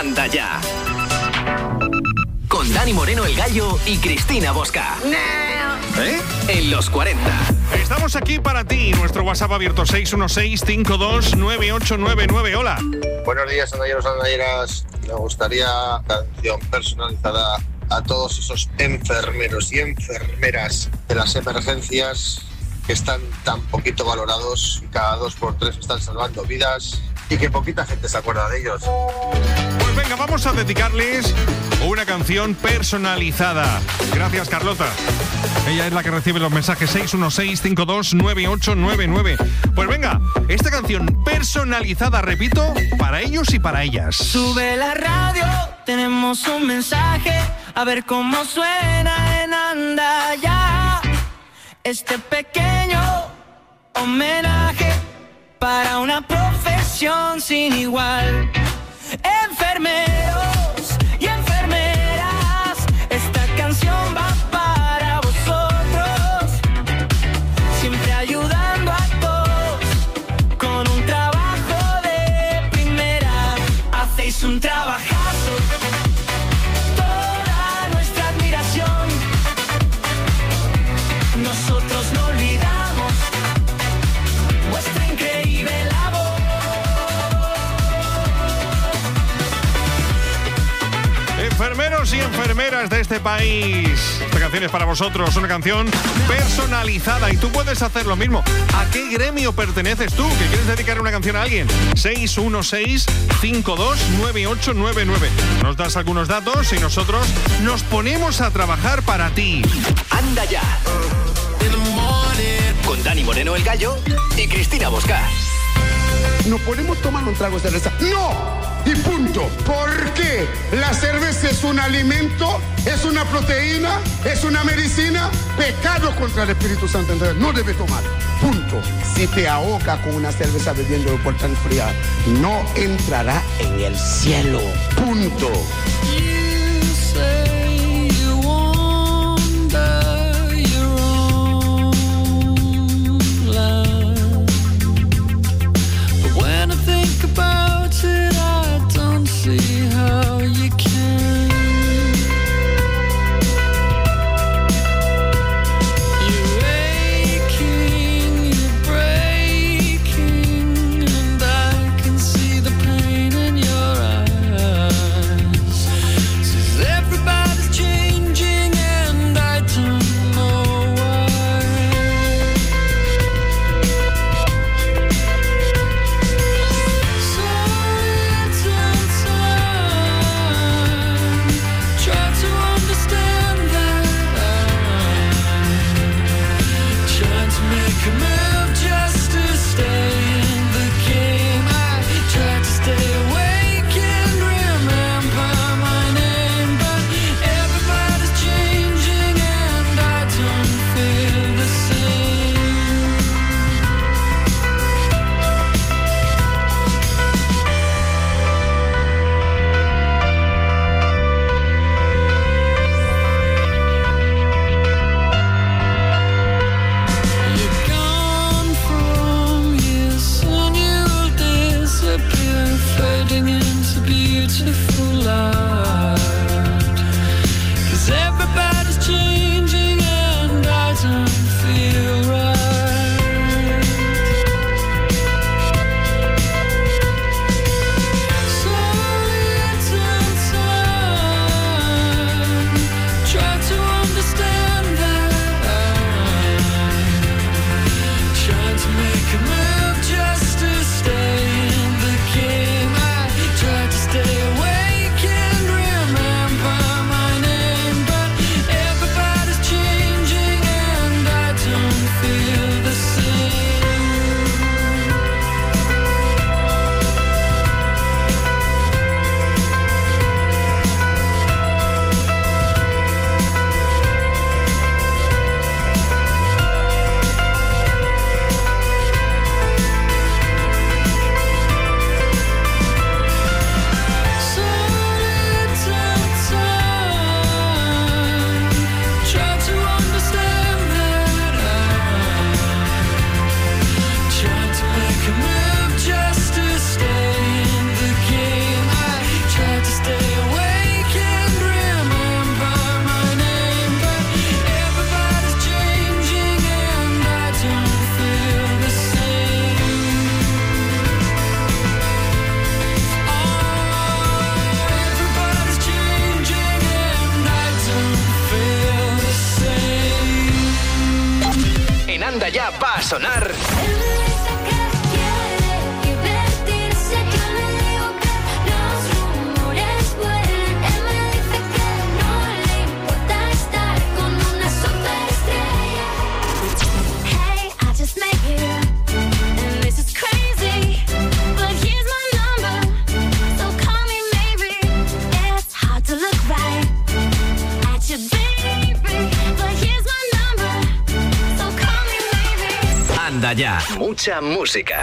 Anda Ya. Con Dani Moreno el Gallo y Cristina Bosca. En los 40. Estamos aquí para ti. Nuestro WhatsApp abierto 616-529899. Hola. Buenos días, andalleros, andalleras. Me gustaría canción personalizada a todos esos enfermeros y enfermeras de las emergencias que están tan poquito valorados y cada 2x3 están salvando vidas y que poquita gente se acuerda de ellos. Pues venga, vamos a dedicarles una canción personalizada. Gracias, Carlota. Ella es la que recibe los mensajes 616-529899. Pues venga, esta canción personalizada, repito, para ellos y para ellas. Sube la radio, tenemos un mensaje, a ver cómo suena en Anda Ya. Este pequeño homenaje para una profesión sin igual. Enfermeros y enfermeras, esta canción va para vosotros, siempre ayudando a todos con un trabajo de primera. Hacéis un trabajazo, toda nuestra admiración. Nosotros no olvidamos vuestra increíble labor. Enfermeros y enfermeras de este país, esta canción es para vosotros, una canción personalizada y tú puedes hacer lo mismo. ¿A qué gremio perteneces tú? ¿Que quieres dedicar una canción a alguien? 616-529899. Nos das algunos datos y nosotros nos ponemos a trabajar para ti. Anda Ya. Con Dani Moreno el Gallo y Cristina Bosca. ¿No podemos tomar un trago de cerveza? ¡No! Y punto. ¿Por qué? La cerveza es un alimento, es una proteína, es una medicina. Pecado contra el Espíritu Santo. Entonces no debe tomar. Punto. Si te ahoga con una cerveza bebiéndolo por tan fría, no entrará en el cielo. Punto. See how you can. You're aching, you're breaking, and I can see the pain in your eyes. Says everybody's changing and I don't know why. So move just to stay in the game. I tried to stay awake and remember my name, but everybody's changing and I don't feel the fading into beautiful light. 'Cause everybody's changing and I don't feel right. So little time, try to understand that I'm trying to make a move just to stay in the game. Try to stay away. Anda Ya va a sonar. Anda Ya. Mucha música.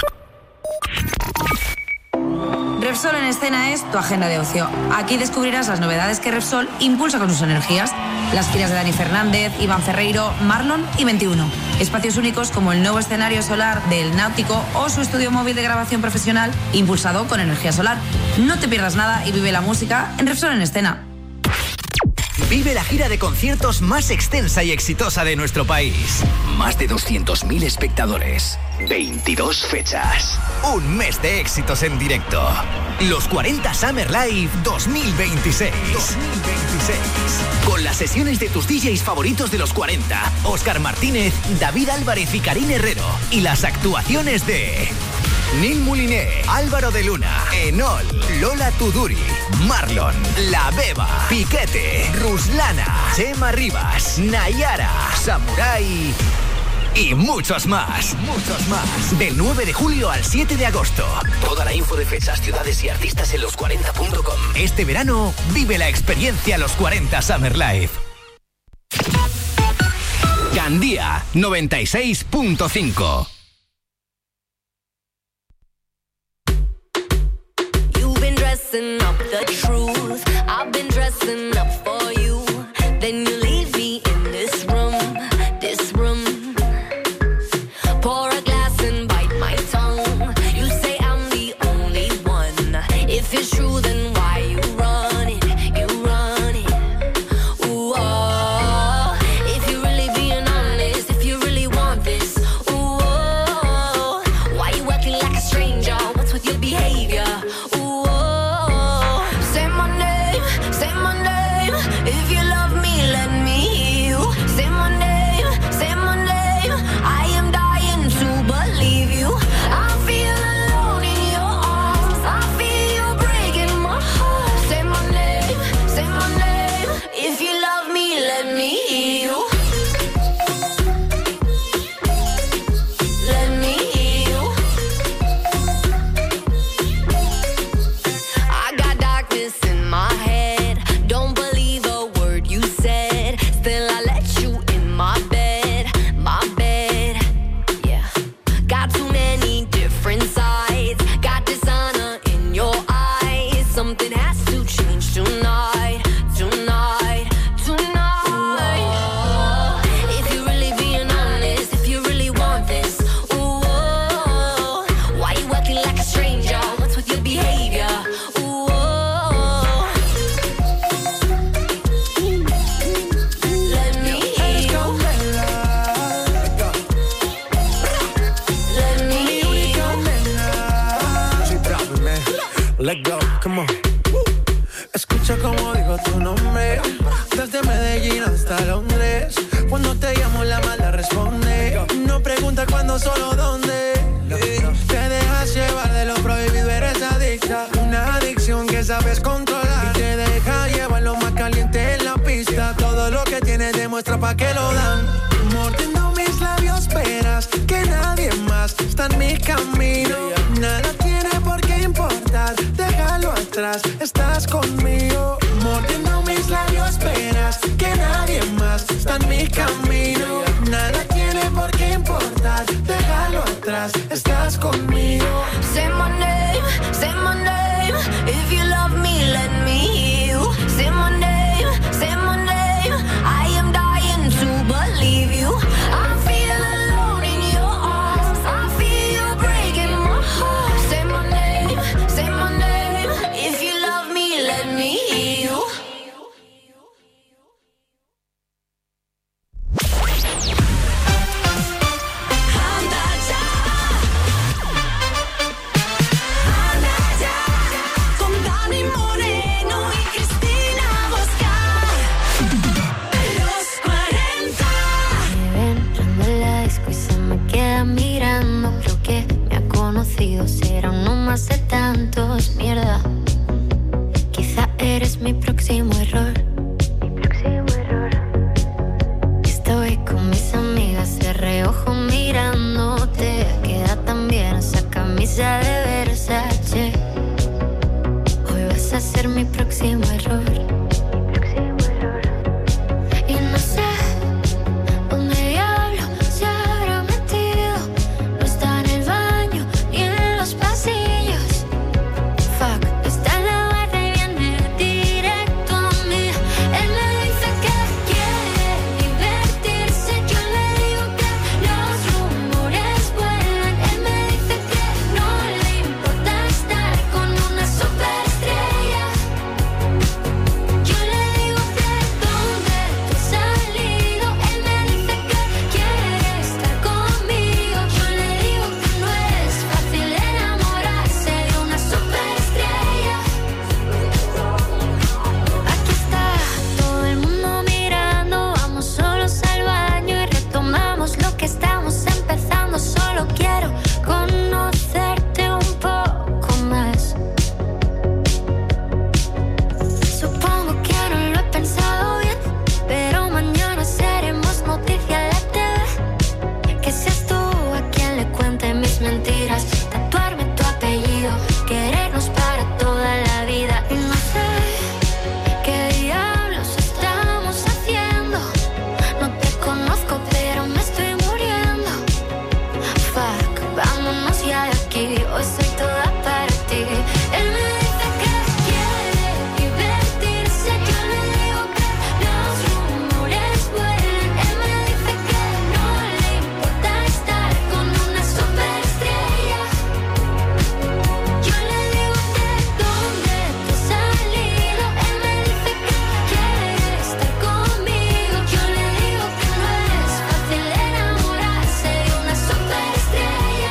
Repsol en Escena es tu agenda de ocio. Aquí descubrirás las novedades que Repsol impulsa con sus energías. Las giras de Dani Fernández, Iván Ferreiro, Marlon y 21. Espacios únicos como el nuevo escenario solar del Náutico o su estudio móvil de grabación profesional impulsado con energía solar. No te pierdas nada y vive la música en Repsol en Escena. Vive la gira de conciertos más extensa y exitosa de nuestro país. Más de 200.000 espectadores. 22 fechas. Un mes de éxitos en directo. Los 40 Summer Live 2026. Con las sesiones de tus DJs favoritos de los 40. Óscar Martínez, David Álvarez y Karin Herrero. Y las actuaciones de... Neil Mouliné, Álvaro de Luna, Enol, Lola Tuduri, Marlon, La Beba, Piquete, Ruslana, Chema Rivas, Nayara, Samurai y muchos más. Del 9 de julio al 7 de agosto. Toda la info de fechas, ciudades y artistas en los40.com. Este verano vive la experiencia Los 40 Summer Live. Gandía 96.5. Up the truth, I've been dressing up for you. Then you leave me in this room. Pour a glass and bite my tongue. You say I'm the only one. If it's true, then why you run it? Ooh, oh. If you're really being honest, if you really want this, ooh, oh. Why you acting like a stranger? What's with your behavior? If you love me, let me hear you. Say my name, I am dying to believe you. I feel alone in your arms. I feel you breaking my heart. Say my name, if you love me, let me hear you. Let me hear you. I got darkness in my head. Don't believe a word you said. Still I let you in my bed. Yeah. Got too many different sides. Got dishonor in your eyes. Something has to change tonight. Ooh, if you're really being honest, if you really want this, ooh, why you acting like a stranger? What's with your behavior? Ooh, let me hear you. Let me hear you. Let go, come on. Escucha como digo tu nombre. Desde Medellín hasta Londres. Cuando te llamo la mala responde. No pregunta cuándo, solo dónde. Te dejas llevar de lo prohibido, eres adicta. Una adicción que sabes controlar. Y te deja llevar lo más caliente en la pista. Todo lo que tienes demuestra pa' que lo dan. Mordiendo mis labios, verás que nadie más está en mi camino. Nada tiene por qué importar, déjalo atrás, estás conmigo. Mordiendo mis labios, verás que nadie más está en mi camino. Nada tiene por qué importar, déjalo atrás, estás conmigo. Say my name, if you love me, let me hear you. Say my name, I am dying to believe you. I feel alone in your arms. I feel you breaking my heart. Say my name, if you love me, let me hear you. mi próximo error. Estoy con mis amigas de reojo mirándote. Queda tan bien esa camisa de Versace. Hoy vas a ser mi próximo error. Y no sé dónde diablo se habrá metido. No está en el baño ni en los pasillos. Fuck, está en la barra y viene directo a mí. Él me dice que quiere divertirse. Yo le digo que los rumores vuelan. Él me dice que no le importa estar con una superestrella. Yo le digo que dónde tú has salido. Él me dice que quiere estar conmigo. Yo le digo que no es fácil enamorarse de una superestrella. Aquí está todo el mundo mirando. Vamos solos al baño y retomamos lo que estamos empezando. Solo quiero conocerte un poco más. Supongo que no lo he pensado bien, pero mañana seremos noticia en la TV. Que seas tú a quien le cuente mis mentiras. Tatuarme tu apellido, querernos para toda la vida. Y no sé qué diablos estamos haciendo. No te conozco, pero me estoy muriendo. Fuck, vámonos ya de aquí. Hoy soy toda para ti. Él me dice que quiere divertirse. Yo le digo que los rumores vuelan. Él me dice que no le importa estar con una superestrella. Yo le digo que dónde tú has salido. Él me dice que quiere estar conmigo. Yo le digo que no es fácil enamorarse de una superestrella.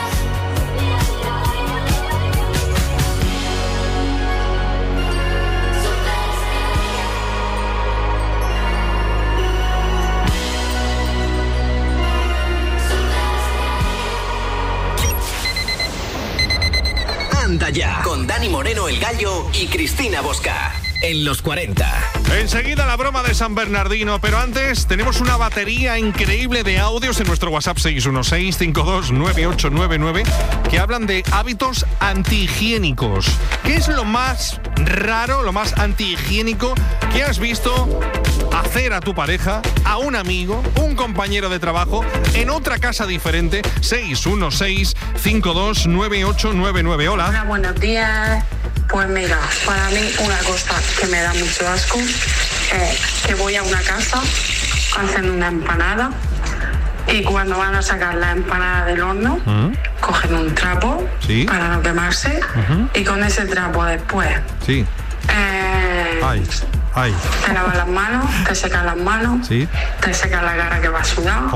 Anda ya, con Dani Moreno el Gallo y Cristina Bosca. En los 40. Enseguida la broma de San Bernardino, pero antes tenemos una batería increíble de audios en nuestro WhatsApp 616-529899 que hablan de hábitos antihigiénicos. ¿Qué es lo más raro, lo más antihigiénico que has visto hacer a tu pareja, a un amigo, un compañero de trabajo, en otra casa diferente? 616-529899. Hola. Hola, buenos días. Pues mira, para mí una cosa que me da mucho asco es que voy a una casa, hacen una empanada y cuando van a sacar la empanada del horno, cogen un trapo para no quemarse y con ese trapo después te lavas las manos, te secas las manos, te secas la cara que va sudada.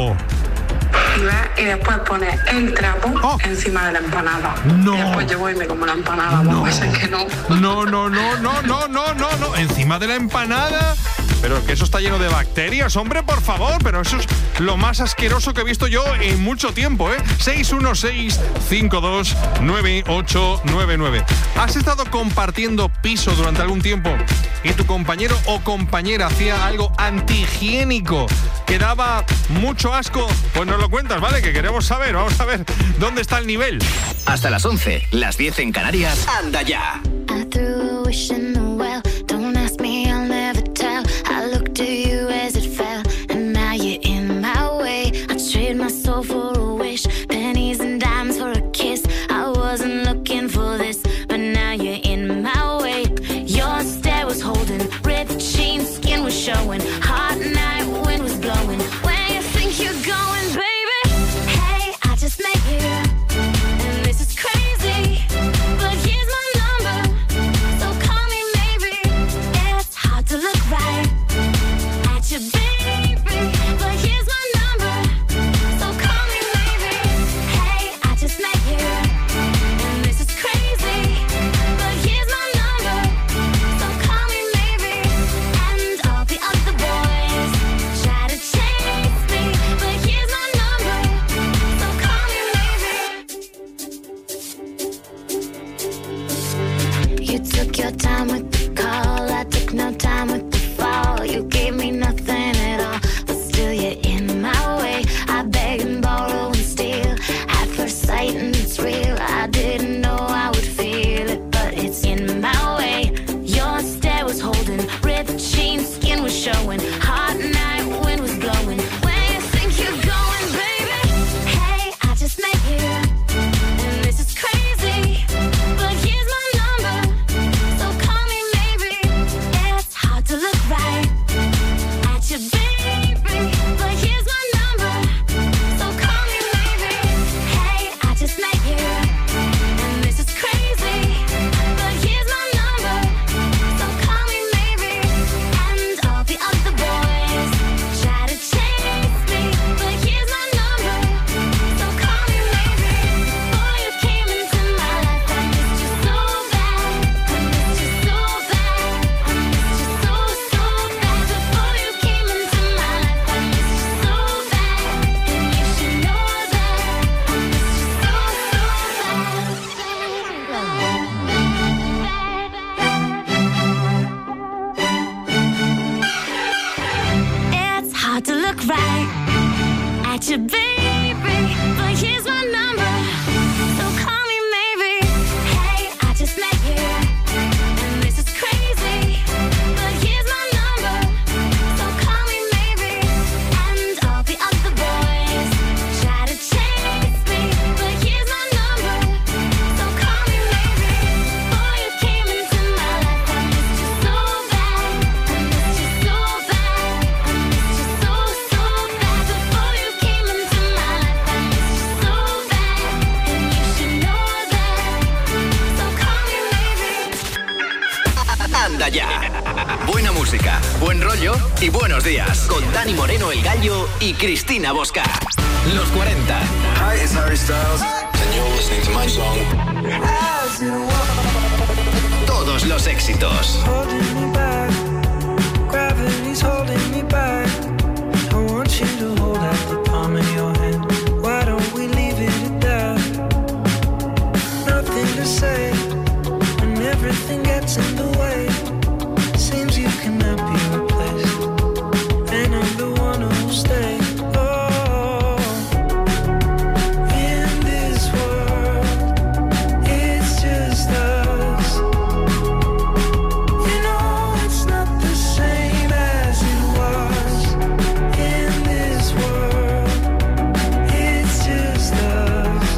Y después pones el trapo encima de la empanada. No. Y después yo voy y me como la empanada. No. Pues es que no. No. Encima de la empanada. Pero que eso está lleno de bacterias, hombre, por favor. Pero eso es lo más asqueroso que he visto yo en mucho tiempo, ¿eh? 616-529899. ¿Has estado compartiendo piso durante algún tiempo y tu compañero o compañera hacía algo antihigiénico que daba mucho asco? Pues nos lo cuentas, ¿vale? Que queremos saber. Vamos a ver dónde está el nivel. Hasta las 11, las 10 en Canarias. Anda ya. I threw a wish in the well. Don't ask me, I'll never tell. I looked to you as it fell, and now you're in my way. I trade my soul for a wish, pennies and dimes for a kiss. I wasn't looking for this, but now you're in my way. Your stare was holding, ripped jeans, skin was showing. Hot night, wind was blowing. Where you think you're going, baby? Hey, I just met you, and this is crazy. But here's my number, so call me get you, baby, but here's my number, so call me maybe. Hey, I just met you, and this is crazy, but here's my number, so call me maybe. And all the other boys try to chase me, but here's my number, so call me maybe. Before you came into my life, I missed you so bad, I missed you so bad, I missed you so, so bad. Before you came into my life, I missed you so bad, and you should know that, so call me maybe. Anda ya. Buena música, buen rollo y buenos días. Con Dani Moreno el Gallo y Cristina Bosca. Los 40. Hi, it's Harry Styles, and you're listening to my song. Todos los éxitos. Holding me back, gravity's holding me back. I want you to hold out the palm of your hand. Why don't we leave it at that? Nothing to say, when everything gets in the way. Seems you cannot be replaced, and I'm the one who'll stay. Oh, in this world, it's just us. You know it's not the same as it was. In this world, it's just us.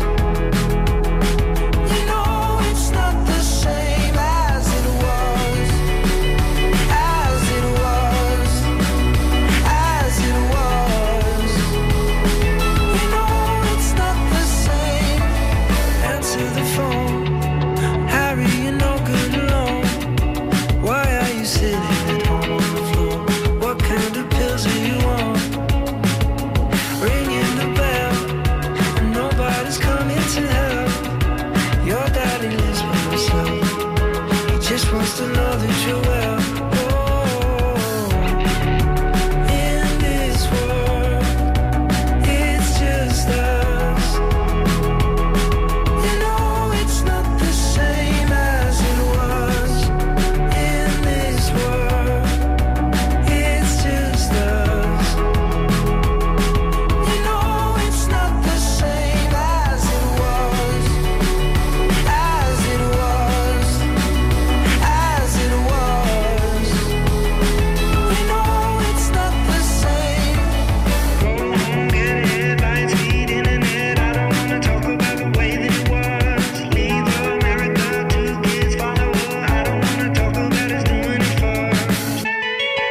You know it's not the same as it was. As it was. As it was. You know it's not the same. Answer the phone, Harry, you're no good alone. Why are you sitting at home on the floor? What kind of pills are you on? Ringing the bell, and nobody's coming to help. Your daddy lives by himself. He just wants to know that you're well. Oh, in this world, it's just us. You know it's not the same as it was. In this world, it's just us. You know it's not the same as it was. As it was. As it was. You know it's not the same. Go home, get headlines, feed internet. I don't wanna talk about the way that it was. Leave America, 2 kids follow her. I don't wanna talk about us doing it first. As it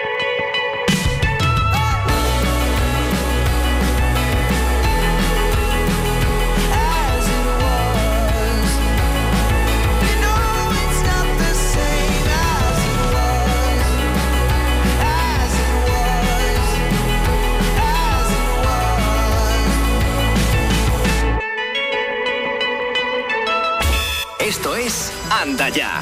was. You know it's not the same as it was. As it was. As it was. Esto es Anda Ya.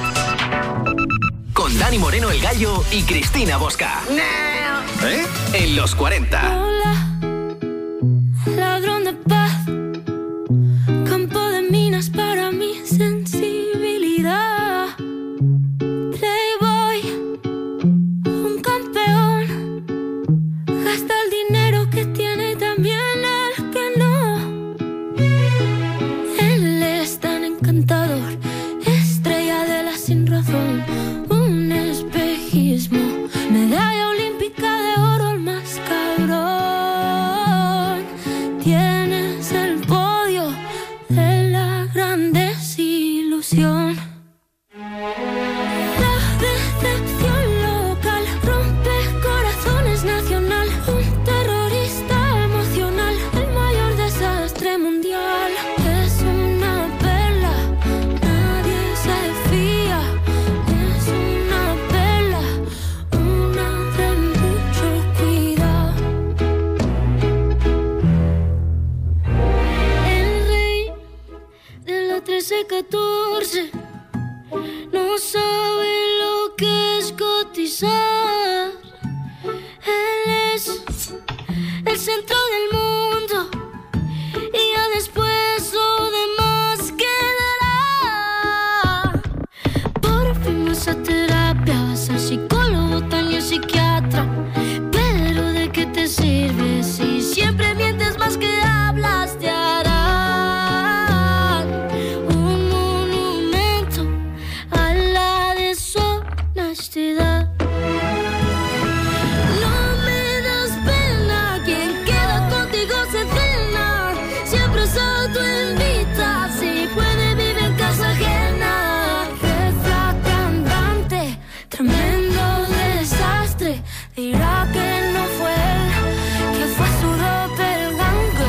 Con Dani Moreno el Gallo y Cristina Bosca. ¿Eh? En los 40. Hola, ladrón de paz, campo de minas para mi sensibilidad. Playboy, un campeón, gasta el dinero que tiene y también el que no. Él es tan encantador, estrella de la sin razón, un espejismo, medalla olímpica de oro, el más cabrón. Tienes el podio de la gran desilusión. La decepción local rompe corazones nacional, un terrorista emocional, el mayor desastre mundial. Es una perla, nadie se fía. Es una perla, una de mucho cuidado. El rey de la 13-14 no sabe lo que es cotizar. Él es el centro del mundo y ya después lo demás quedará. Por fin vas a terapia, vas al psicólogo, también psiquiatra. Pero ¿de qué te sirve si siempre mientes? honestidad. No me das pena, quien queda contigo se cena. Siempre es autoinvita, si puede vive en casa ajena. Refracandante, tremendo desastre. Dirá que no fue él, que fue su doppelganger.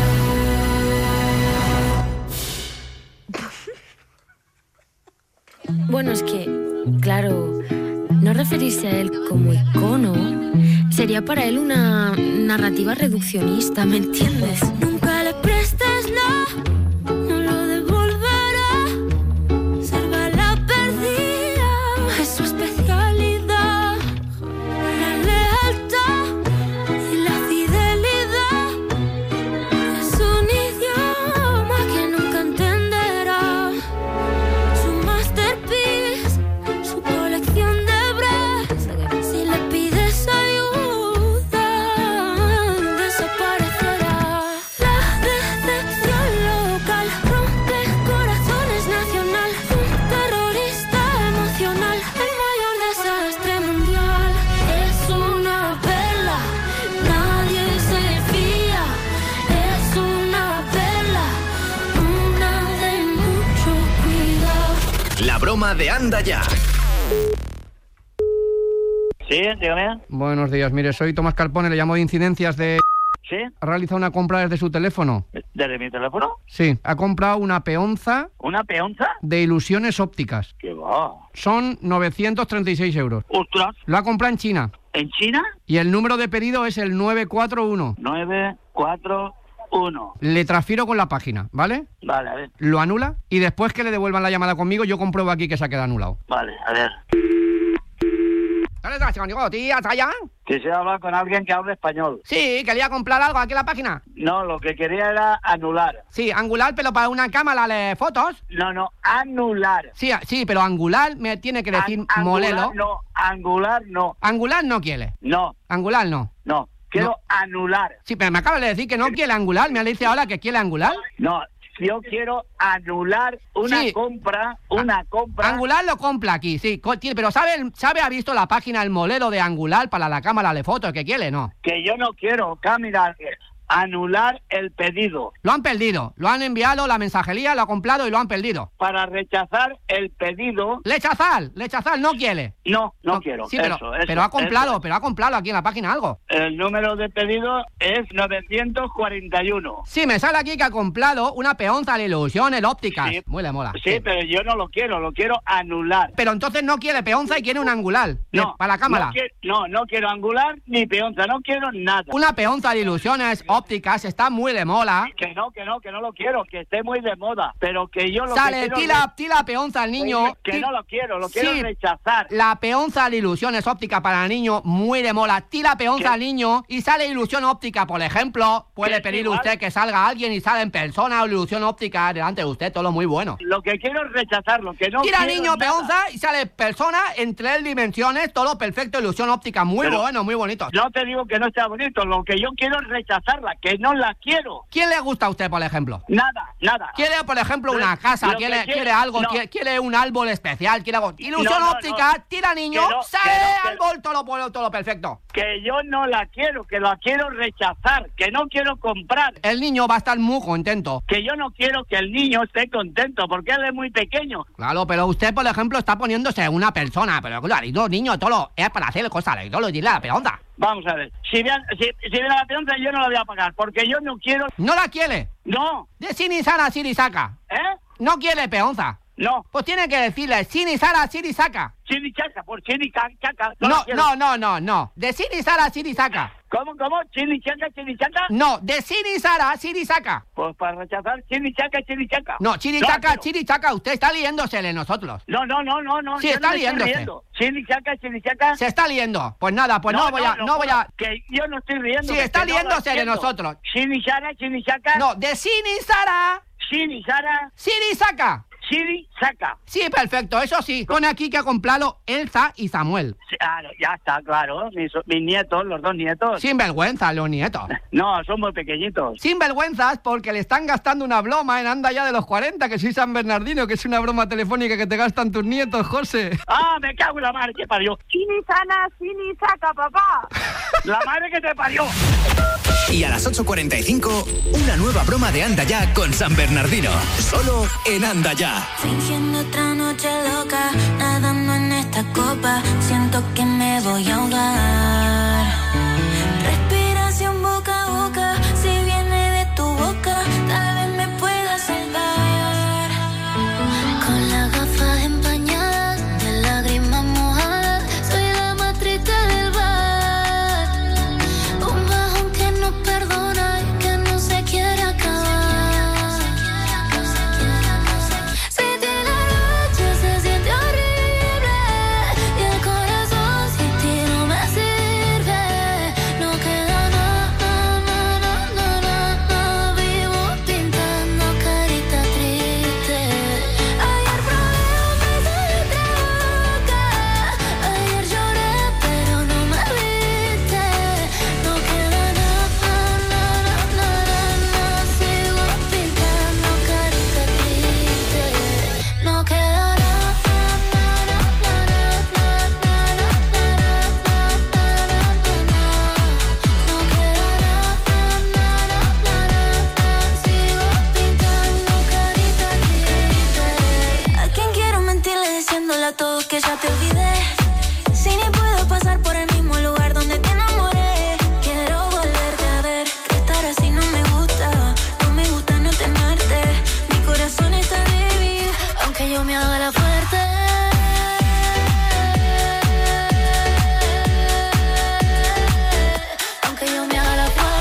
Bueno, es que, claro, no referirse a él como icono sería para él una narrativa reduccionista, ¿me entiendes? Nunca le prestes no lo devolverá. Salva la perdida, es su especialidad. La lealtad y la fidelidad es un idioma que nunca entenderá. Su masterpiece, su colección de bras. Si le pides ayuda, desaparecerá. La decepción local rompe corazones nacional. Un terrorista emocional, el mayor desastre mundial. Es una perla, nadie se fía. Es una perla, una de mucho cuidado. La broma de Anda Ya. Sí, dígame. Buenos días, mire, soy Tomás Carpone, le llamo de Incidencias de... ¿Sí? ¿Ha realizado una compra desde su teléfono? ¿Desde mi teléfono? Sí, ha comprado una peonza ¿Una peonza? de ilusiones ópticas. ¿Qué va? Son 936 euros. ¡Ostras! Lo ha comprado en China. ¿En China? Y el número de pedido es el 941. 941. Le transfiero con la página, ¿vale? Vale, a ver. Lo anula y después que le devuelvan la llamada conmigo, yo compruebo aquí que se ha quedado anulado. Vale, a ver. Quisiera hablar con alguien que hable español. Sí, quería comprar algo aquí en la página. No, lo que quería era anular. Sí, angular, pero para una cámara de fotos. No, anular. Sí, pero angular me tiene que decir molelo. No, angular no. Angular no quiere. No. Angular no. No, quiero No. anular. Sí, pero me acaba de decir que no quiere angular. Me ha dicho ahora que quiere angular. No, yo quiero anular una Sí. compra. Angular lo compra aquí, sí. Pero ¿sabe, ha visto la página el modelo de angular para la cámara de fotos que quiere, no? Que yo no quiero, Camila, anular el pedido. Lo han perdido. Lo han enviado, la mensajería lo ha comprado y lo han perdido. Para rechazar el pedido. Lechazar, no quiere. No quiero. Sí, pero ha comprado aquí en la página algo. El número de pedido es 941. Sí, me sale aquí que ha comprado una peonza de ilusiones ópticas. Sí. Muy le mola. Sí, pero yo no lo quiero anular. Pero entonces no quiere peonza y quiere un angular. No, para la cámara. No quiero angular ni peonza, no quiero nada. Una peonza de ilusiones ópticas está muy de moda. Que no lo quiero, que esté muy de moda. Pero que yo lo Sale, que quiero... tira peonza al niño. Que no lo quiero rechazar. La peonza de ilusiones ópticas para el niño, muy de moda. Tira peonza al niño y sale ilusión óptica, por ejemplo. Puede pedir igual. usted que salga alguien y sale en persona o ilusión óptica delante de usted, todo lo muy bueno. Lo que quiero es rechazarlo, que no Tira quiero niño nada. peonza y sale persona en 3 dimensiones, todo perfecto, ilusión óptica, muy Pero bueno, muy bonito. No te digo que no sea bonito, lo que yo quiero es rechazarla, que no la quiero. ¿Quién le gusta a usted, por ejemplo? Nada. ¿Quiere, por ejemplo, una casa? Lo que ¿Quiere algo? no. ¿Quiere un árbol especial? ¿Quiere algo? Ilusión No, óptica, tira niño, Que no, sale que no, árbol, todo perfecto. Que yo no la quiero, que la quiero rechazar, que no quiero comprar. El niño va a estar muy contento. Que yo no quiero que el niño esté contento, porque él es muy pequeño. Claro, pero usted, por ejemplo, está poniéndose una persona, pero claro, y los niños, todo es para hacer cosas, y todo lo dirá la peonza. Vamos a ver, si viene la peonza yo no la voy a pagar, porque yo no quiero... ¿No la quiere? No. De Sinisara, Sirisaka. ¿Eh? No quiere peonza. No. Pues tiene que decirle Sinisara, Sirisaka. Chinichaca, por chinichaca. No. De Sinisara, Sirisaka. ¿Cómo? ¿Chinichaca? No, de Sinisara, Sirisaka. Pues para rechazar chinichaca. No, Chirichaca, No, Chirichaca, usted está liéndose de nosotros. No. Sí, yo está no me estoy liéndose. riendo. Chinichaca. Se está liendo. Pues nada, pues no voy a... Que yo no estoy riendo. Sí, que está no la liéndose de entiendo. nosotros. Chinichaca. No, de Sinisara, Sinisara. Sirisaka. Siri saca. Sí, perfecto, eso sí. Pone aquí que ha comprado Elsa y Samuel. Sí, ya está, claro. Mis nietos, los 2 nietos. Sinvergüenza, los nietos. No, son muy pequeñitos. Sinvergüenzas porque le están gastando una broma en Anda Ya de los 40, que soy San Bernardino, que es una broma telefónica que te gastan tus nietos, José. Me cago en la madre que parió. Sini sana, Sini saca, papá. La madre que te parió. Y a las 8:45, una nueva broma de Anda Ya con San Bernardino. Solo en Anda Ya. Fingiendo otra noche loca, nadando en esta copa, siento que me voy a ahogar. Respiración boca a boca, si viene de tu boca, tal vez me pueda salvar. Con las gafas empañadas, de lágrimas mojadas, soy la más triste del bar. Un bajón que no perdona y que no se quiere acabar. Que ya te olvidé, si ni puedo pasar por el mismo lugar donde te enamoré. Quiero volverte a ver, que estar así no me gusta no tenerte. Mi corazón está débil, aunque yo me haga la fuerte. Aunque yo me haga la fuerte.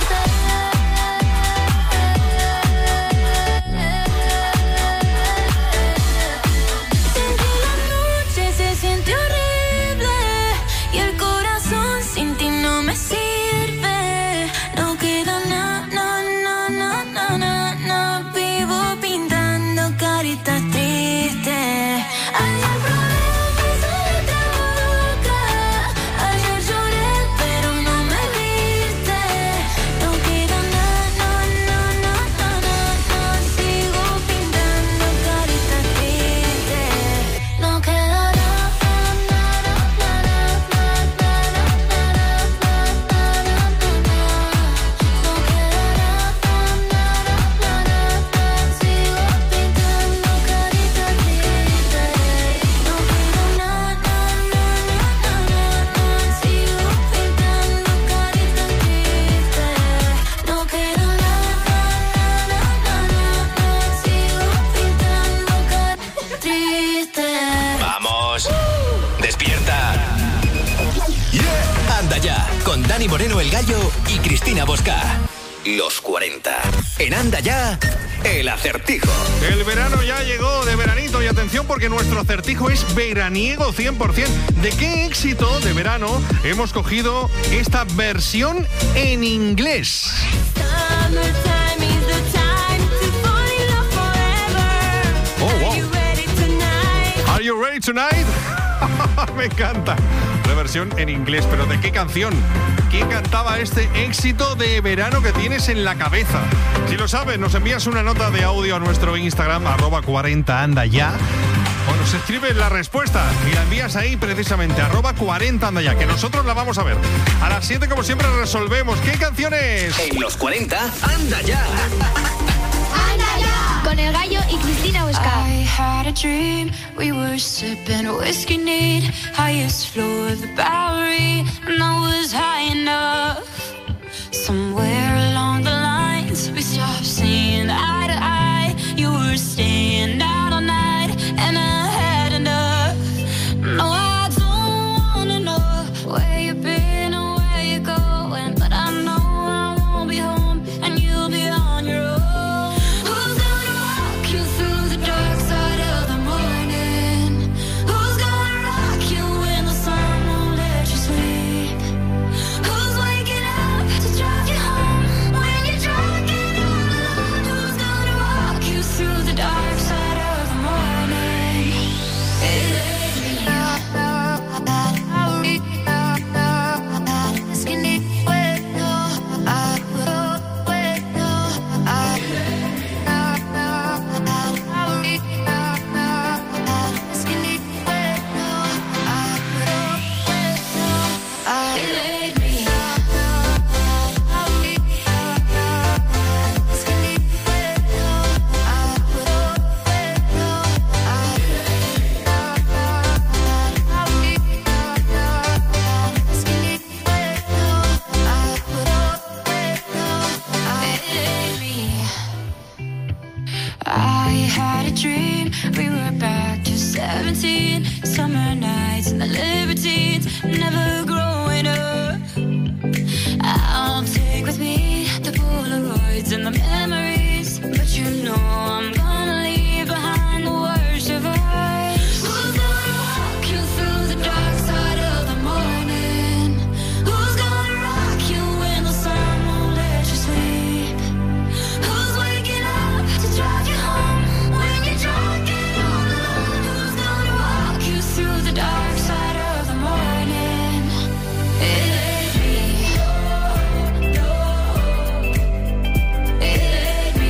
Dani Moreno el Gallo y Cristina Bosca. Los 40. En Anda Ya, el acertijo. El verano ya llegó de veranito y atención porque nuestro acertijo es veraniego 100%. ¿De qué éxito de verano hemos cogido esta versión en inglés? Oh, wow. Are you ready tonight? Me encanta. La versión en inglés, pero ¿de qué canción? ¿Quién cantaba este éxito de verano que tienes en la cabeza? Si lo sabes, nos envías una nota de audio a nuestro Instagram, @40andaya. O nos escribes la respuesta y la envías ahí precisamente, @40andaya, que nosotros la vamos a ver. A las 7, como siempre, resolvemos. ¿Qué canciones? En los 40, Anda Ya. Con el Gallo y Cristina Bosca. I had a dream, we were sipping whiskey neat, highest floor of the Bowery, and I was high enough. Somewhere along the lines, we stopped seeing eye to eye. You were staying out all night, and I had enough. No, I don't wanna know where you've been or where you're going, but I know I won't be home, and you'll be on your own. summer nights and the libertines, never growing up. I'll take with me the Polaroids and the memories, but you know I'm gonna leave behind the worst of us. Who's gonna walk you through the dark side of the morning? Who's gonna rock you when the sun won't let you sleep? Who's waking up to drive you home when you're drunk and all alone? Who's gonna walk you through the dark side of the morning? It ain't me. It ain't me.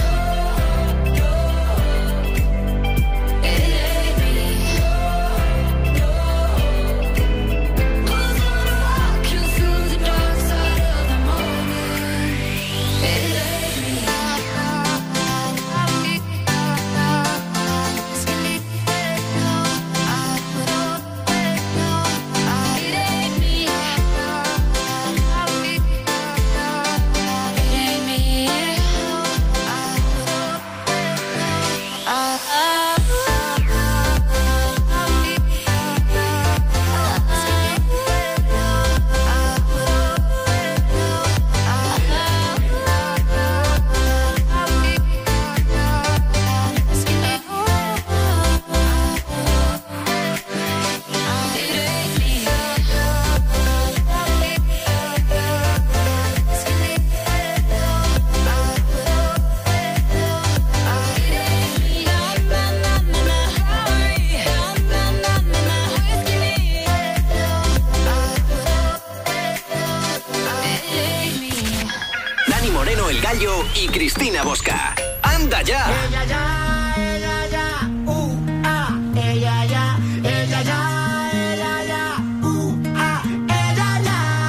It ain't me. Who's gonna walk you through the dark side of the morning? It ain't me. Dani Moreno, El Gallo y Cristina Bosca. ¡Anda ya! Ella ya, ella ya, ella ya, ella ya, ella ya, ella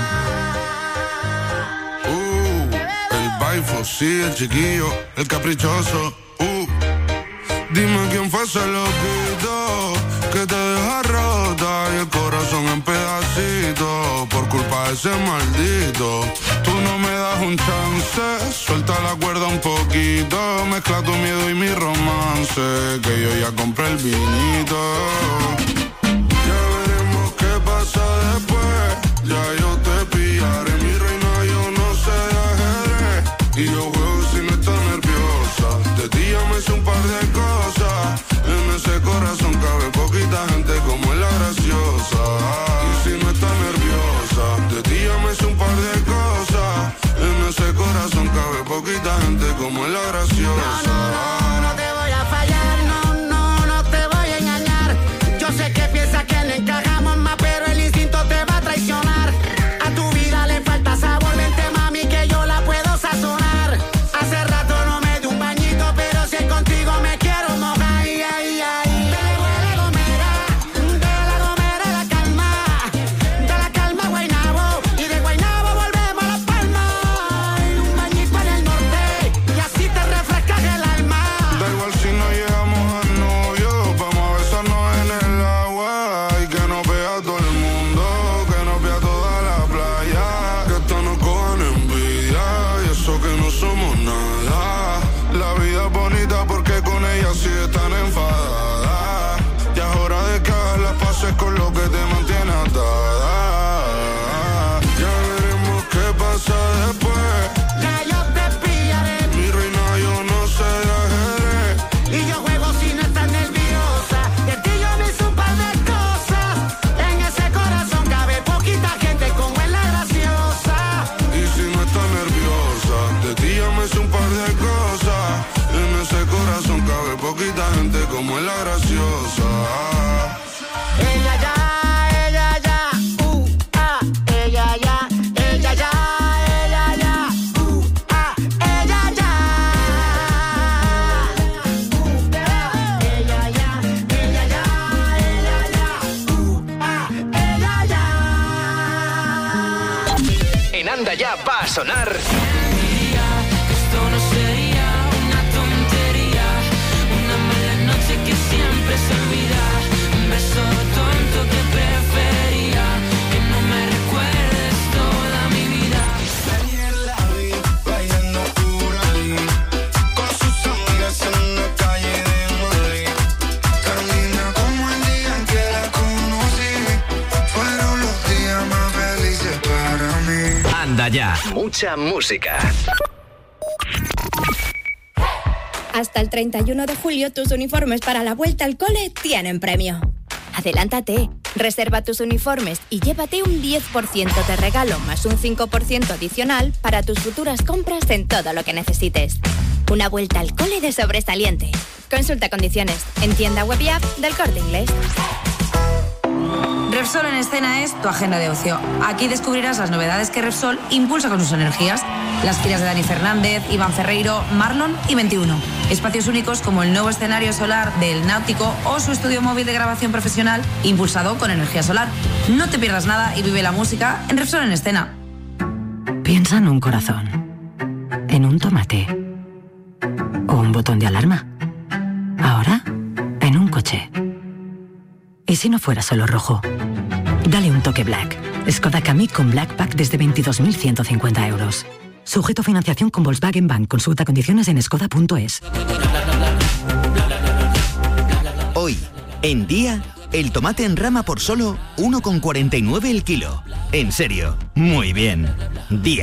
ya. El baifo, sí, el chiquillo, el caprichoso. Dime quién fue ese loquito que te deja rota y el corazón en pedacitos por culpa de ese maldito. Tú no me das un chance, suelta la cuerda un poquito, mezcla tu miedo y mi romance, que yo ya compré el vinito. Ya veremos qué pasa después, ya yo te pillaré, mi reina, yo no sé de ajedrez, y yo juego si no estás nerviosa, de ti ya me sé un par de cosas, en ese corazón cabe poquita gente como es la graciosa, y si no estás nerviosa, de ti ya me sé un par de cosas, en ese corazón cabe poquita gente como es la graciosa. No te voy a fallar, no te voy a engañar. Yo sé que piensas que no encajamos más, pero el instinto te va a traicionar. A tu vida le falta sabor, vente mami que yo la puedo sazonar. Hace rato no me di un bañito, pero si es contigo me quiero mojar. Ay, ay, ay. De la gomera a la calma, de la calma a Guaynabo, y de Guaynabo volvemos a Las Palmas. Un bañito en el norte, y así te refrescas el alma. Da igual si no llegamos a novio, vamos a besarnos en el agua y que nos vea todo el mundo, que nos vea toda la playa, que esto nos cojan envidia y eso que no somos nada. La vida es bonita porque con ella sí están enfadadas, ya es hora de que hagas las paces con lo que te mantiene atada. Ya veremos qué pasa después, Ya yo te pillaré, mi reina, yo no sé de ajedrez. y yo juego si no estás nerviosa. De ti yo me hice un par de cosas. En ese corazón cabe poquita gente como es la graciosa. Y si no estás nerviosa, de ti ya me sé un par de cosas. En ese corazón cabe poquita gente como es la graciosa. Ella ya, ella ya, ella ya, ella ya, ella ya, ella ya. Ella ya, ella ya, ella ya, ella ya. En Anda Ya va a sonar Esto no sería una tontería, una mala noche que siempre se olvida, un beso tonto que prefería, que no me recuerdes toda mi vida. Ayer la vi bailando por ahí, con sus amigas en una calle de Madrid. Carolina como el día en que la ya. Mucha música. Hasta el 31 de julio tus uniformes para la vuelta al cole tienen premio. Adelántate, reserva tus uniformes y llévate un 10% de regalo más un 5% adicional para tus futuras compras en todo lo que necesites. Una vuelta al cole de sobresaliente. Consulta condiciones en tienda web y app del Corte Inglés. Repsol en Escena es tu agenda de ocio. Aquí descubrirás las novedades que Repsol impulsa con sus energías. Las giras de Dani Fernández, Iván Ferreiro, Marlon y 21. Espacios únicos como el nuevo escenario solar del Náutico o su estudio móvil de grabación profesional impulsado con energía solar. No te pierdas nada y vive la música en Repsol en Escena. Piensa en un corazón, en un tomate o un botón de alarma. Ahora, en un coche. ¿Y si no fuera solo rojo? Dale un toque Black. Skoda Kamiq con Black Pack desde 22.150 euros. Sujeto a financiación con Volkswagen Bank. Consulta condiciones en skoda.es. Hoy, en Día, el tomate en rama por solo 1,49 el kilo. En serio, muy bien. Día.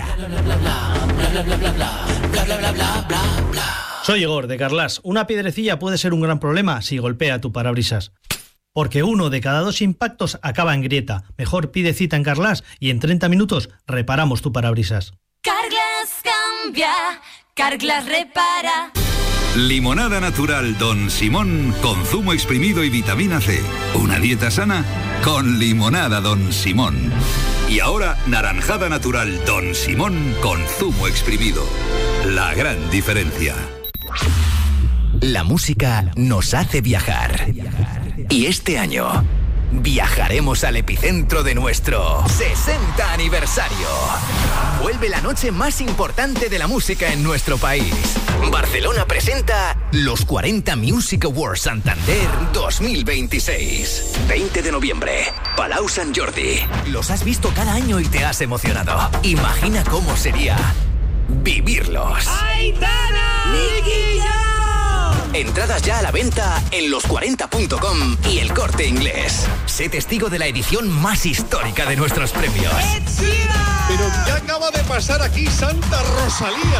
Soy Igor, de Carlas. Una piedrecilla puede ser un gran problema si golpea tu parabrisas. Porque 1 de cada 2 impactos acaba en grieta. Mejor pide cita en Carlas y en 30 minutos reparamos tu parabrisas. Carglass cambia, Carglass repara. Limonada natural Don Simón con zumo exprimido y vitamina C. Una dieta sana con limonada Don Simón. Y ahora naranjada natural Don Simón con zumo exprimido. La gran diferencia. La música nos hace viajar. Y este año viajaremos al epicentro de nuestro 60 aniversario. Vuelve la noche más importante de la música en nuestro país. Barcelona presenta los 40 Music Awards Santander 2026. 20 de noviembre, Palau Sant Jordi. Los has visto cada año y te has emocionado. Imagina cómo sería vivirlos. ¡Aitana! ¡Nicky Jam! Entradas ya a la venta en los40.com y El Corte Inglés. Sé testigo de la edición más histórica de nuestros premios. Pero ¿qué acaba de pasar aquí, Santa Rosalía?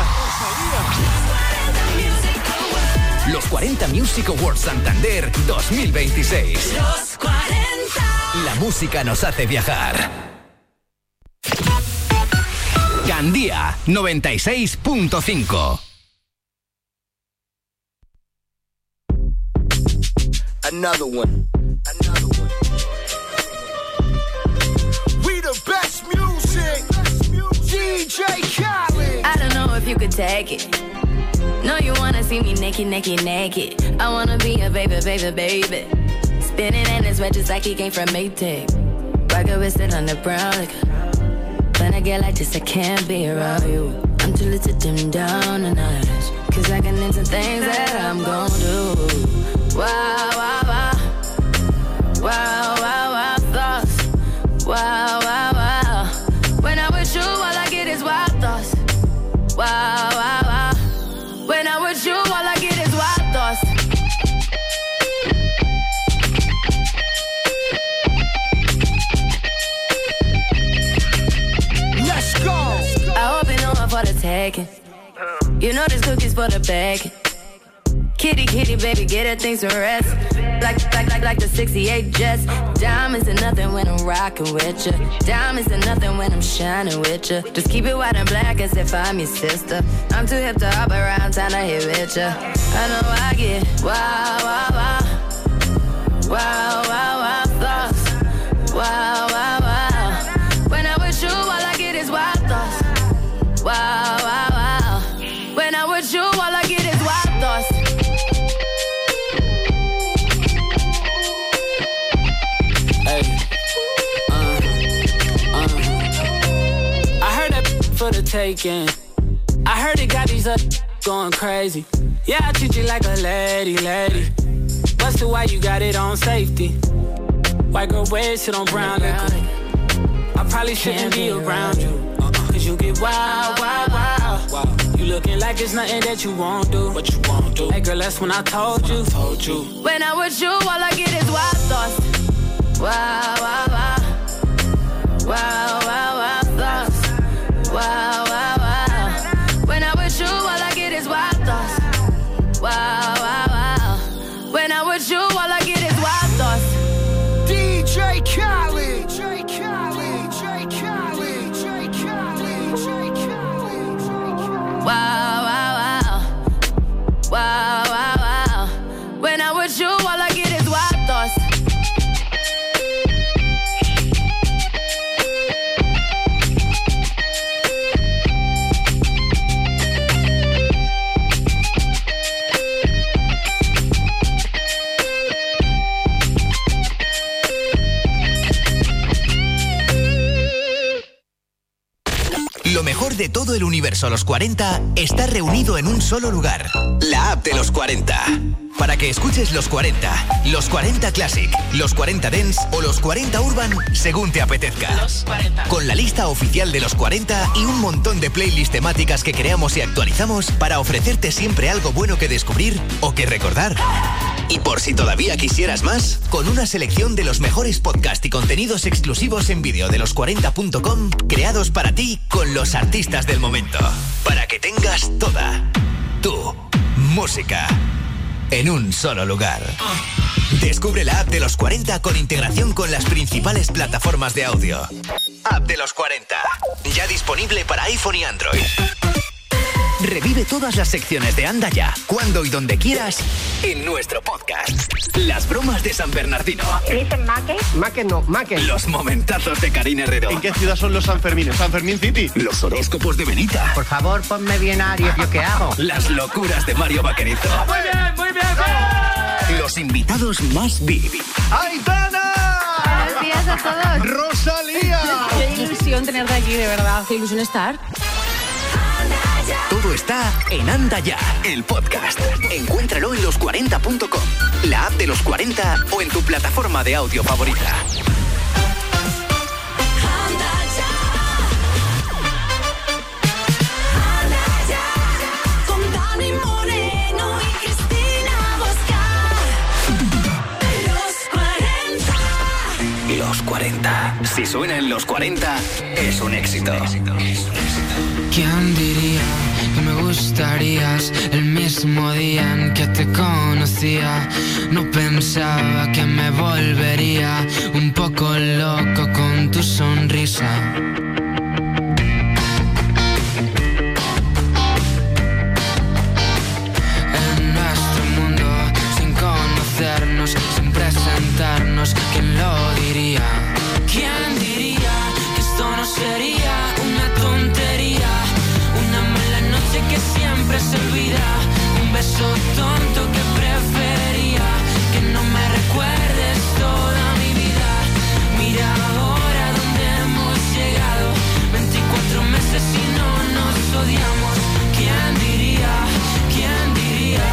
Los 40 Music Awards Santander 2026. Los 40. La música nos hace viajar. Gandía 96.5. Another one. We the best music. DJ Khaled. I don't know if you could take it. No, you wanna see me naked, naked, naked. I wanna be a baby, baby, baby. Spinning in his red just like he came from Maytag. Rocket with it on the brown like when I get like this, I can't be around you. I'm too little to dim down the night. Cause I can into things that I'm gon' do. Wow, wow, wow. Wow, wow, wow, thoughts. Wow, wow, wow. When I'm with you, all I get is wild thoughts. Wow, wow, wow. When I'm with you, all I get is wild thoughts. Let's go. I hope you know I'm for the taking. You know this cookie's for the bag. Kitty, kitty, baby, get her things to rest. Like the 68 Jets. Diamonds are nothing when I'm rocking with you. Diamonds are nothing when I'm shining with you. Just keep it white and black as if I'm your sister. I'm too hip to hop around, time to hit with ya. I know I get wow, wow, wow. Wow, wow, wow, thoughts. Wow, wow, wow. When I'm with you, all I get is wild thoughts. Wow, wow, wow. When I'm with you, all I get is wild thoughts. I heard that for the taking. I heard it got these going crazy. Yeah, I treat you like a lady, lady. Busted, why you got it on safety? White girl wear shit on brown liquor. I probably shouldn't be around you. Cause you get wild, wild, wild. You looking like it's nothing that you won't do. What you won't do. Hey girl, that's when I told you. When I'm with you, all I get is wild thoughts. Wow, wow, wow. Wow, wow, wow, thoughts. Wow. mejor de todo el universo Los 40 está reunido en un solo lugar. La app de Los 40. Para que escuches Los 40, Los 40 Classic, Los 40 Dance o Los 40 Urban según te apetezca. Los 40. Con la lista oficial de Los 40 y un montón de playlists temáticas que creamos y actualizamos para ofrecerte siempre algo bueno que descubrir o que recordar. Y por si todavía quisieras más, con una selección de los mejores podcasts y contenidos exclusivos en vídeo de los40.com creados para ti con los artistas del momento. Para que tengas toda tu música en un solo lugar. Descubre la app de Los 40 con integración con las principales plataformas de audio. App de Los 40. Ya disponible para iPhone y Android. Revive todas las secciones de Anda Ya, cuando y donde quieras, en nuestro podcast. Las bromas de San Bernardino. ¿Dicen Maque? Maque no, Maque. Los momentazos de Karina Herrero. ¿En qué ciudad son los Sanfermines? ¿San Fermín City? Los horóscopos de Benita. Por favor, ponme bien Aries, ¿yo qué hago? Las locuras de Mario Vaquerizo. Muy bien, muy bien. Los invitados más VIP. ¡Aitana! Buenos días a todos. ¡Rosalía! Qué ilusión tenerte aquí, de verdad. Qué ilusión estar. Todo está en Anda Ya, el podcast. Encuéntralo en los40.com, la app de Los 40 o en tu plataforma de audio favorita. Con Dani Moreno y Cristina Bosca. Los 40. Si suena en Los 40, es un éxito. ¿Quién diría que me gustarías el mismo día en que te conocía? No pensaba que me volvería un poco loco con tu sonrisa. En nuestro mundo, sin conocernos, sin presentarnos, ¿quién lo diría? ¿Quién diría que esto no sería una tontería? Que siempre se olvida, un beso tonto que prefería, que no me recuerdes toda mi vida. Mira ahora dónde hemos llegado, 24 meses y no nos odiamos. ¿Quién diría? ¿Quién diría?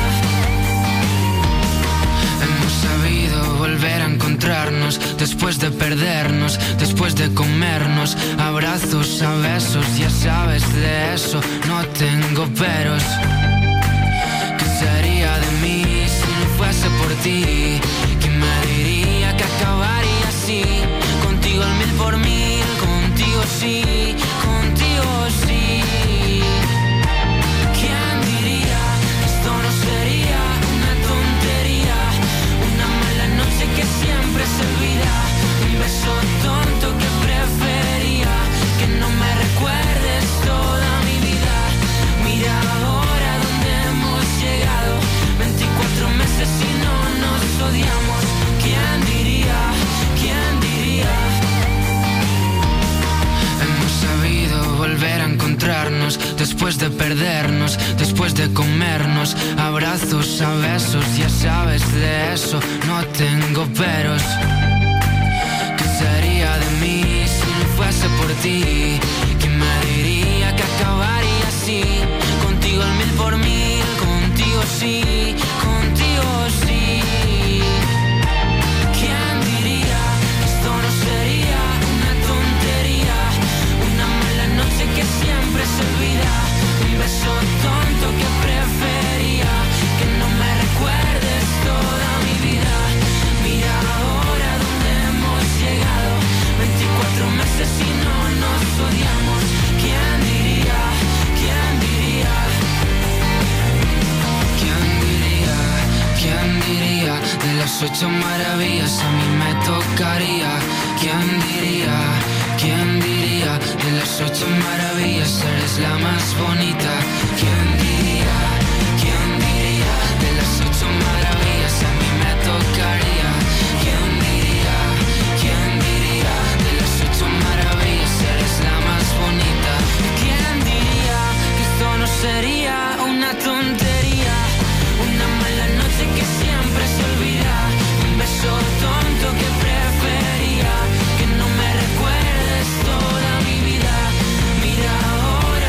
Hemos sabido volver a encontrarnos después de perdernos, después de comernos, abrazos a besos, ya sabes de eso, no tengo peros. ¿Qué sería de mí si no fuese por ti? ¿Quién me diría que acabaría así? Contigo el 1000 por 1000, contigo sí, contigo sí. ¿Quién diría que esto no sería una tontería? Una mala noche que siempre se olvida, un beso tonto que prefería, que no me recuerdes toda mi vida. Mira ahora dónde hemos llegado, 24 meses y no nos odiamos. ¿Quién diría? ¿Quién diría? Hemos sabido volver a encontrarnos después de perdernos, después de comernos, abrazos a besos, ya sabes de eso, no tengo peros. ¿Qué sería de mí si no fuese por ti? ¿Quién me diría que acabaría así? Contigo el 1000 por 1000, contigo sí, contigo sí. ¿Quién diría que esto no sería una tontería? Una mala noche que siempre se olvida, un beso tonto que prefería, que no me recuerdes toda mi vida. Mira ahora dónde hemos llegado, 24 meses y no nos odiamos. ¿Quién diría? ¿Quién diría? ¿Quién diría? ¿Quién diría? De las 8 maravillas a mí me tocaría. ¿Quién diría? ¿Quién diría? De las 8 maravillas eres la más bonita. ¿Quién diría? ¿Quién diría? De las 8 maravillas a mí me tocaría. ¿Quién diría? ¿Quién diría? De las 8 maravillas eres la más bonita. ¿Quién diría que esto no sería una tontería? Una mala noche que siempre se olvida, un beso tonto que prefería, que no me recuerdes toda mi vida. Mira ahora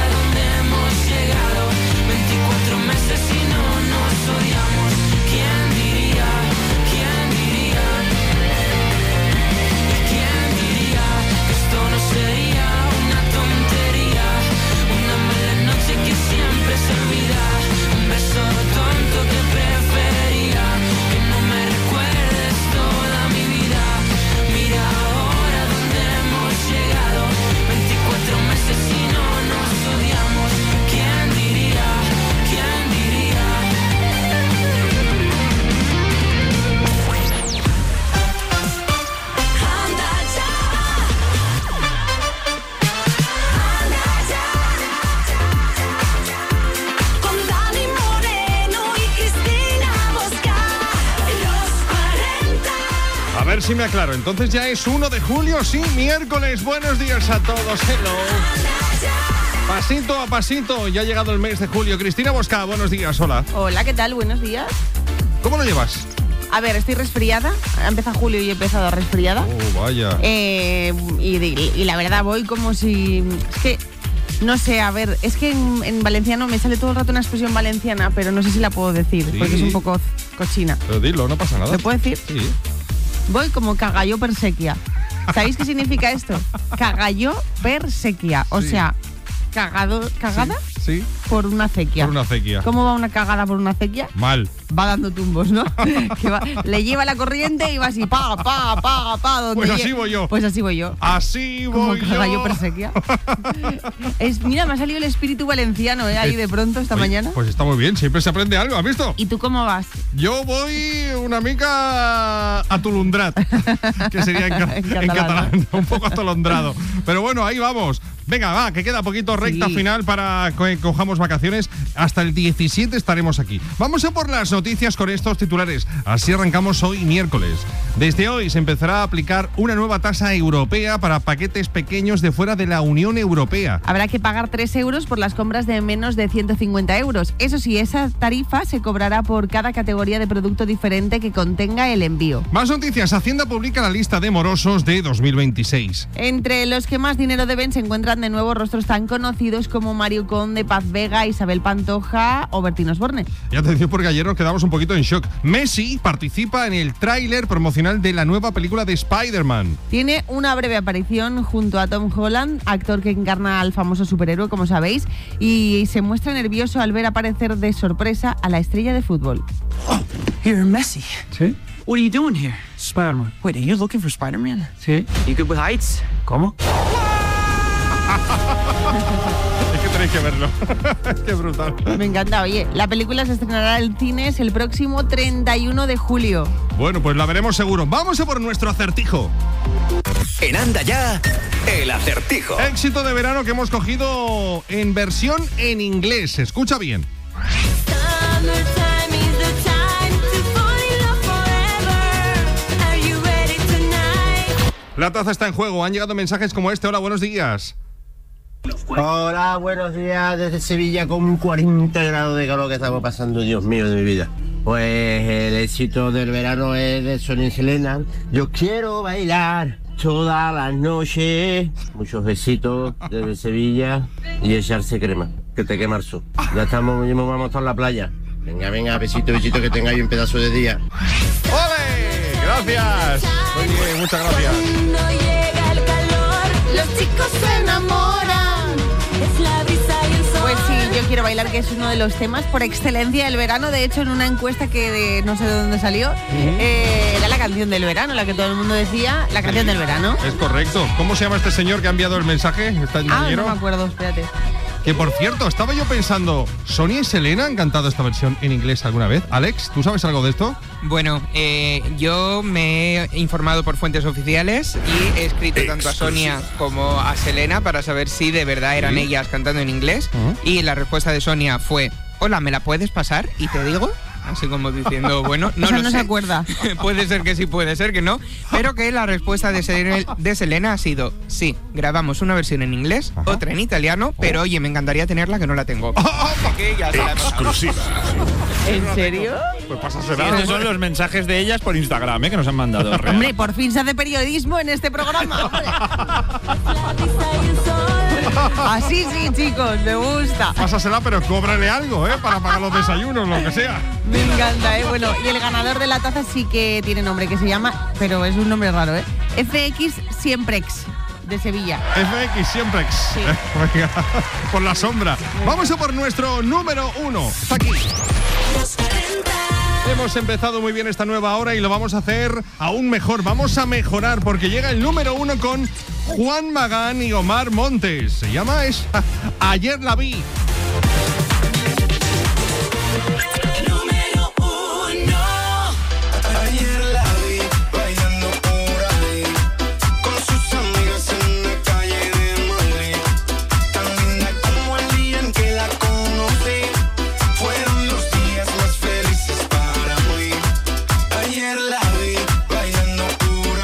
si me aclaro. Entonces ya es 1 de julio, sí, miércoles. Buenos días a todos. Hello. Pasito a pasito, ya ha llegado el mes de julio. Cristina Bosca, buenos días, hola. Hola, ¿qué tal? Buenos días. ¿Cómo lo llevas? A ver, estoy resfriada. Empieza julio y he empezado resfriada. Oh, vaya. Y la verdad voy como si... Es que, no sé, a ver, es que en valenciano me sale todo el rato una expresión valenciana, pero no sé si la puedo decir, Sí. porque es un poco cochina. Pero dilo, no pasa nada. ¿Se puede decir? Sí. Voy como cagalló per sequia. ¿Sabéis qué significa esto? Cagalló per sequia. O Sí. sea, cagada Sí. por una acequia. Por una acequia. ¿Cómo va una cagada por una acequia? Mal. Va dando tumbos, ¿no? Le lleva la corriente y va así, pa. Donde Pues así voy yo. Pues así voy yo. Así Como voy cagalló yo. per sequia. Mira, me ha salido el espíritu valenciano, ahí de pronto esta Oye, mañana. Pues está muy bien, siempre se aprende algo, ¿has visto? ¿Y tú cómo vas? Yo voy una mica atolondrat, que sería en catalán, un poco atolondrado. Pero bueno, ahí vamos. Venga, va, que queda poquito recta final para que cojamos vacaciones. Hasta el 17 estaremos aquí. Vamos a por las noticias con estos titulares. Así arrancamos hoy miércoles. Desde hoy se empezará a aplicar una nueva tasa europea para paquetes pequeños de fuera de la Unión Europea. Habrá que pagar 3 euros por las compras de menos de 150 euros. Eso sí, esa tarifa se cobrará por cada categoría de producto diferente que contenga el envío. Más noticias. Hacienda publica la lista de morosos de 2026. Entre los que más dinero deben se encuentran de nuevo rostros tan conocidos como Mario Conde, Paz Vega, Isabel Pantoja o Bertín Osborne. Y atención porque ayer nos quedamos un poquito en shock. Messi participa en el tráiler promocional de la nueva película de Spider-Man. Tiene una breve aparición junto a Tom Holland, actor que encarna al famoso superhéroe, como sabéis, y se muestra nervioso al ver aparecer de sorpresa a la estrella de fútbol. You're Messi. Sí. What are you doing here? Spider-Man. Wait, are you looking for Spider-Man? Sí. You good with heights? ¿Cómo? Es que tenéis que verlo. Qué brutal. Me encanta. Oye, la película se estrenará en cines el próximo 31 de julio. Bueno, pues la veremos seguro. Vamos a por nuestro acertijo. En Anda Ya, el acertijo. Éxito de verano que hemos cogido en versión en inglés. Escucha bien. La taza está en juego. Han llegado mensajes como este. Hola, buenos días. Hola, buenos días desde Sevilla con 40 grados de calor que estamos pasando, Dios mío de mi vida. Pues el éxito del verano es de Sonia y Selena. Yo quiero bailar todas las noches. Muchos besitos desde Sevilla y echarse crema, que te quema el sol. Ya estamos, mismo vamos a estar en la playa. Venga, besito, que tengáis un pedazo de día. ¡Ole! Gracias. Muy bien, muchas gracias. Cuando llega el calor, los chicos se enamoran. Es la brisa y el sol. Pues sí, yo quiero bailar, que es uno de los temas por excelencia del verano. De hecho, en una encuesta que no sé de dónde salió, era la canción del verano, la que todo el mundo decía, la canción del verano. Es correcto. ¿Cómo se llama este señor que ha enviado el mensaje? ¿Está en No dinero? me acuerdo, espérate. Que por cierto, estaba yo pensando, ¿Sonia y Selena han cantado esta versión en inglés alguna vez? Alex, ¿tú sabes algo de esto? Bueno, yo me he informado por fuentes oficiales y he escrito tanto a Sonia como a Selena para saber si de verdad eran ellas cantando en inglés. Y la respuesta de Sonia fue: hola, ¿me la puedes pasar? Y te digo, así como diciendo, bueno, no lo sé. se acuerda. Puede ser que sí, puede ser que no. Pero que la respuesta de Selena ha sido: sí, grabamos una versión en inglés, otra en italiano, pero oye, me encantaría tenerla, que no la tengo. Que ya se la he pasado. Exclusiva. ¿En serio? Pues Sí, estos son los mensajes de ellas por Instagram, que nos han mandado. Hombre, por fin se hace periodismo en este programa. Hombre. Así sí, chicos, me gusta. Pásasela, pero cóbrale algo, para pagar los desayunos, lo que sea. Me encanta, Bueno, y el ganador de la taza sí que tiene nombre, que se llama, pero es un nombre raro, FX Siemprex, de Sevilla. FX Siemprex. Sí. Venga, por la sombra. Vamos a por nuestro número 1. Está aquí. Hemos empezado muy bien esta nueva hora y lo vamos a hacer aún mejor. Vamos a mejorar porque llega el número 1 con Juan Magán y Omar Montes. Se llama Ayer la vi. Número 1. Ayer la vi bailando por ahí con sus amigas en la calle de Madrid. Tan linda como el día en que la conocí. Fueron los días más felices para mí. Ayer la vi bailando por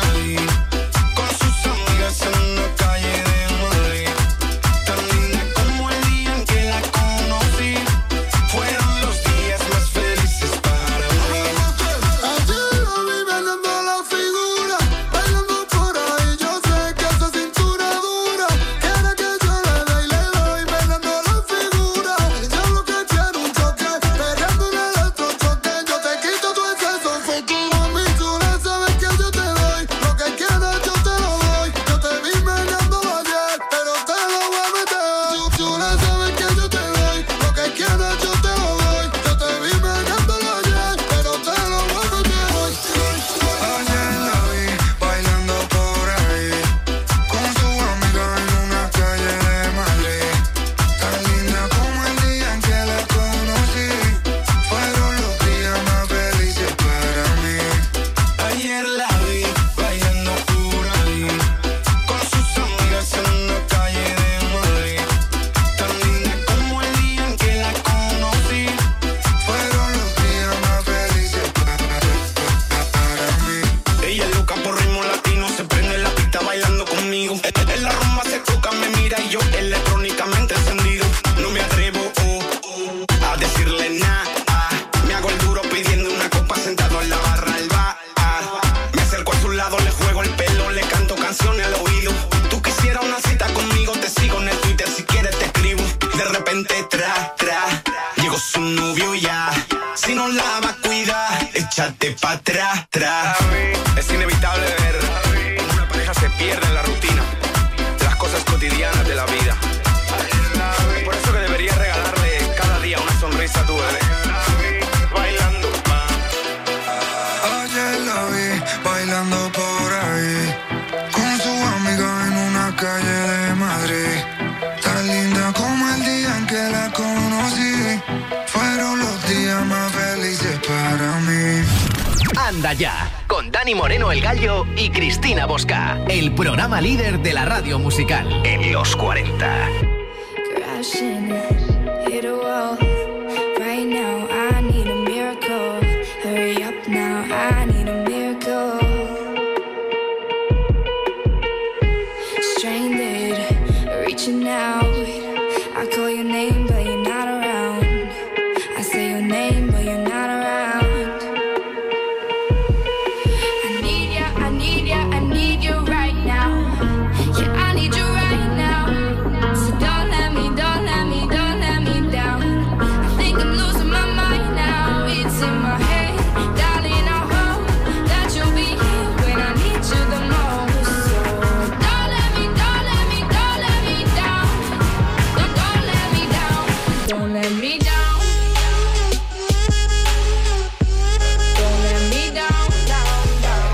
pa' atrás, atrás. Es inevitable ver cómo una pareja se pierde en la rutina, las cosas cotidianas de la vida. Por eso que deberías regalarle cada día una sonrisa a tu bebé. Bailando, ayer la vi bailando por ahí con su amiga en una calle de Madrid. Tan linda como el día en que la conocí. Fueron los días más felices para mí. Anda ya, con Dani Moreno el Gallo y Cristina Bosca, el programa líder de la radio musical en los 40. Crashing, hit a wall. Right now, I need a miracle. Hurry up now, I need a miracle. Stranded, reaching out. I call your name, but you're not around. I say your name, but you're not around. I need ya, I need ya, I need you right now. Yeah, I need you right now. So don't let me down. I think I'm losing my mind now. It's in my head, darling. I hope that you'll be here when I need you the most. So don't let me down. Don't let me down. Don't let me down. Don't let me down. Don't let me down, down, down.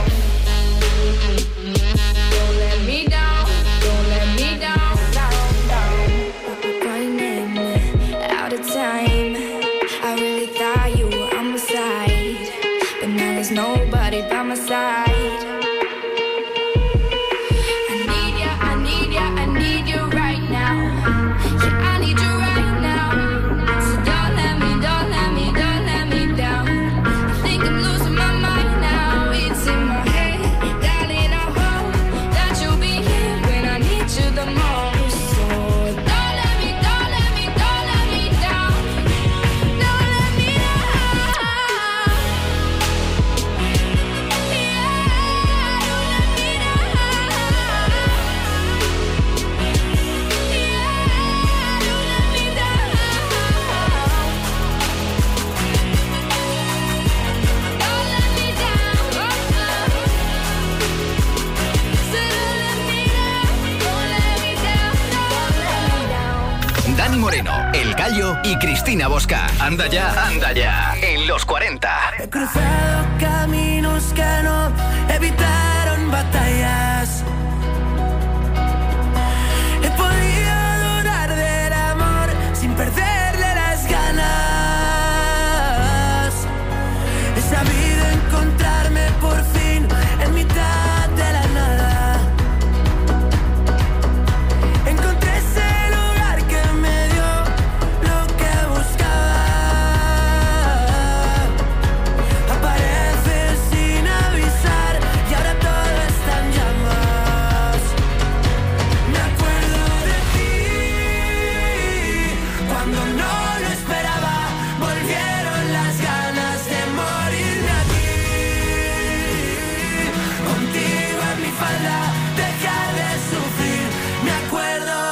Don't let me down. Don't let me down, down, down. Running out of time. I really thought you were on my side, but now there's nobody by my side. I need ya, I need ya, I need you right now. Yeah, I need you right now. So don't let me down. I think I'm losing my mind now. It's in my head, darling. I hope that you'll be here when I need you the most. So don't let me down. Don't let me down. Don't let me down. Dani Moreno, El Gallo y Cristina Bosca. Anda ya, en los 40. He cruzado caminos que no evitaron batallar.